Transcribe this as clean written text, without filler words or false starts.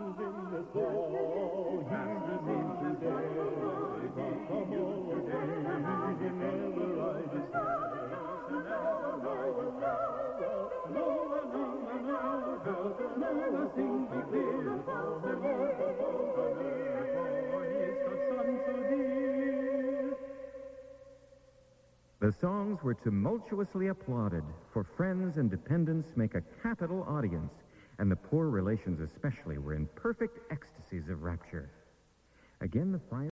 The songs were tumultuously applauded, for friends and dependents make a capital audience, and the poor relations especially were in perfect ecstasies of rapture. Again, the fire